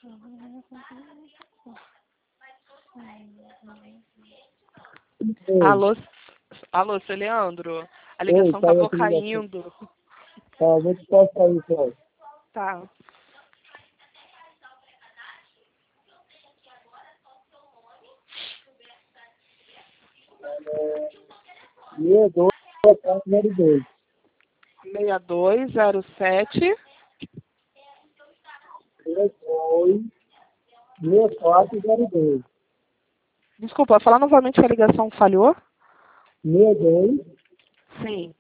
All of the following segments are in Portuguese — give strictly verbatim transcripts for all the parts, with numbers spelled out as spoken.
Alô, alô, seu Leandro. A ligação Oi, tá aí acabou a ligação. caindo. Tá, vou te passar aí, Cláudio. Tá. seis dois, quatro zero dois. seis dois zero sete. seis dois, seis quatro zero dois. Desculpa, falar novamente que a ligação falhou? seis dois, Sim.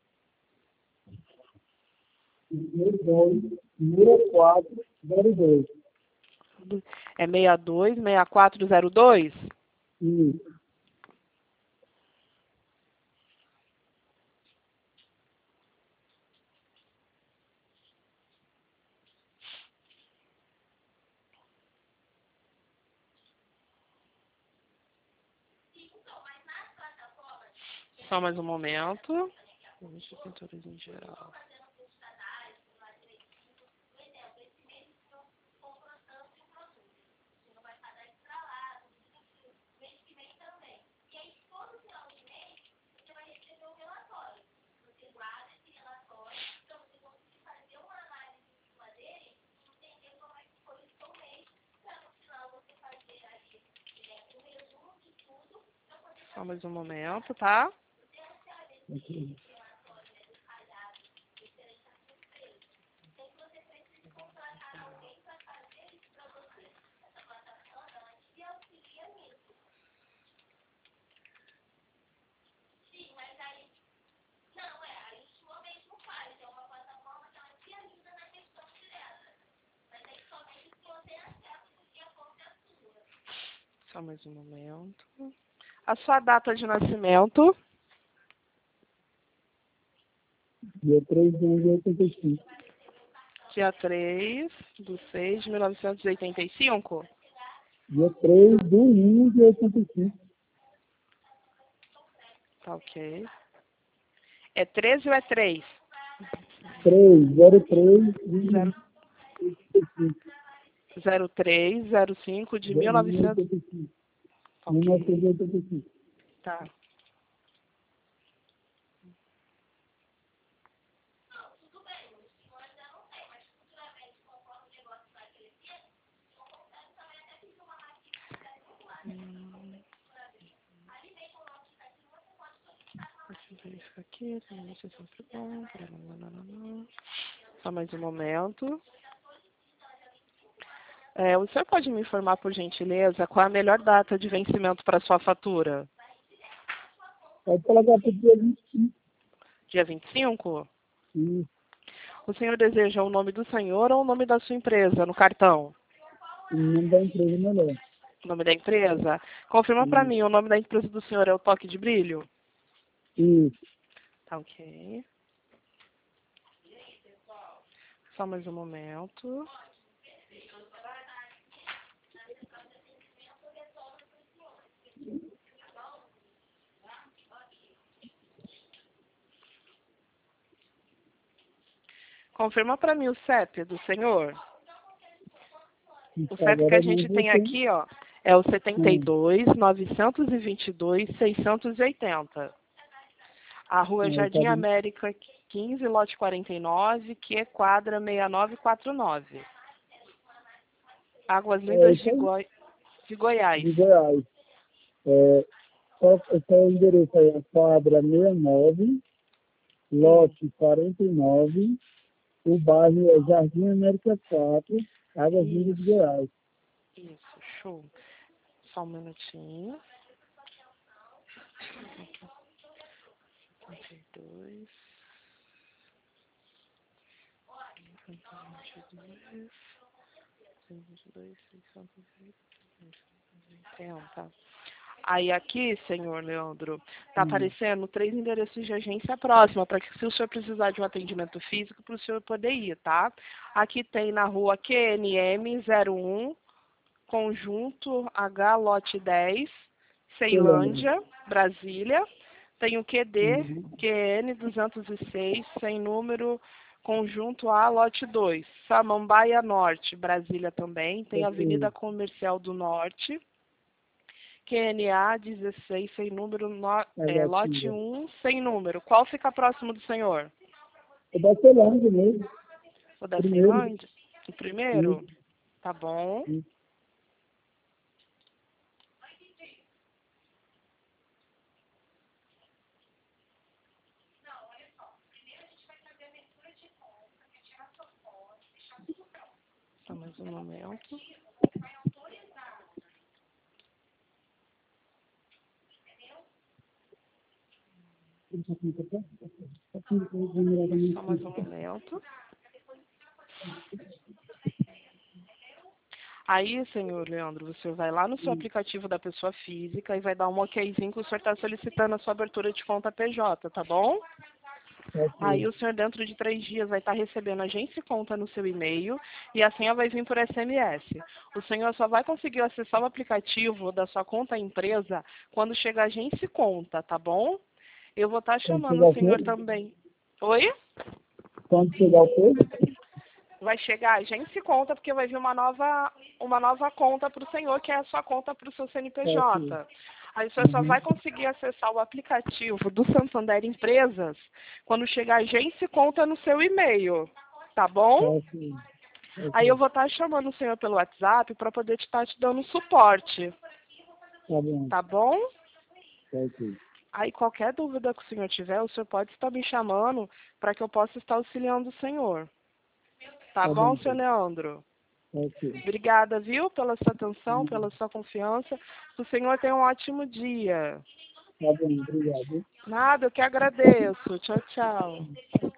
seis dois, seis quatro zero dois. É seis dois seis quatro zero dois? Isso. Só mais um momento. Deixa eu pintores em geral. Só mais um momento, tá? Ok. Só mais um momento. A sua data de nascimento? Dia três de um de oitenta e cinco. Dia três de seis de mil novecentos e oitenta e cinco? Dia três de um de oitenta e cinco. Tá ok. É treze ou é três? três zero três de Zero- oitenta e cinco. zero três zero cinco de mil e novecentos. oitenta e cinco. Ok. mil novecentos e oitenta e cinco. Tá. Hum. Deixa eu ver isso aqui. Tem isso sempre bom. Só mais um momento. É, o senhor pode me informar, por gentileza, qual é a melhor data de vencimento para sua fatura? Pode colocar para o dia vinte e cinco. Dia vinte e cinco? Isso. O senhor deseja o nome do senhor ou o nome da sua empresa no cartão? O nome da empresa é melhor. O nome da empresa? Confirma para Isso. mim, o nome da empresa do senhor é o Toque de Brilho? Isso. Tá ok. Só mais um momento. Confirma para mim o C E P do senhor. O C E P que Agora a não gente tem tem. aqui, ó, é o setenta e Hum. dois, novecentos e vinte e dois, seiscentos e oitenta. A rua É, Jardim pode... América quinze, lote quarenta e nove, que é quadra seis nove quatro nove. Águas é Lindas isso de, aí. Goi... de Goiás. De Goiás. É, só, só o endereço aí é quadra sessenta e nove, Hum, lote quarenta e nove, o bairro é Jardim América quatro, Águas Lindas de isso, Goiás. isso, show. Só um minutinho. setenta e dois, vinte e dois, vinte e dois, seiscentos e oitenta. Aí aqui, senhor Leandro, está Hum. aparecendo três endereços de agência próxima, para que se o senhor precisar de um atendimento físico, para o senhor poder ir, tá? Aqui tem na rua Q N M zero um, Conjunto H, lote dez, Eu lembro. Ceilândia, Brasília. Tem o Q D, Uhum. Q N duzentos e seis, sem número, Conjunto A, lote dois. Samambaia Norte, Brasília também. Tem Avenida Ok. Comercial do Norte. Q N A dezesseis, sem número, no, é, lote Negativa. um, sem número. Qual fica próximo do senhor? É da Celândia mesmo. O da Primeiro. Finlândia? O primeiro? Isso, Tá bom. isso. Só mais um momento. Só mais um momento. Aí, senhor Leandro, você vai lá no seu aplicativo da pessoa física e vai dar um okzinho que o senhor está solicitando a sua abertura de conta P J, tá bom? Aí Ok. o senhor dentro de três dias vai estar recebendo a agência e conta no seu e-mail e a senha vai vir por S M S. O senhor só vai conseguir acessar o aplicativo da sua conta empresa quando chegar a agência e conta, tá bom? Eu vou estar Quando chamando chegar o o senhor quê? também. Oi? Quando chegar o quê? Vai chegar a agência e conta porque vai vir uma nova, uma nova conta para o senhor, que é a sua conta para o seu C N P Ok. J. Aí o senhor só Uhum. vai conseguir acessar o aplicativo do Santander Empresas quando chegar a agência e conta no seu e-mail, tá bom? Ok. Aí eu Ok. vou estar chamando o senhor pelo WhatsApp para poder estar te dando suporte, Tá bom. tá bom? Ok. Aí qualquer dúvida que o senhor tiver, o senhor pode estar me chamando para que eu possa estar auxiliando o senhor. Tá Tá bom, bom, senhor então. Leandro? Ok. Obrigada, viu, pela sua atenção, Uhum. pela sua confiança. O senhor tenha um ótimo dia. Tá bom, obrigado. Nada, eu que agradeço. Tchau, tchau.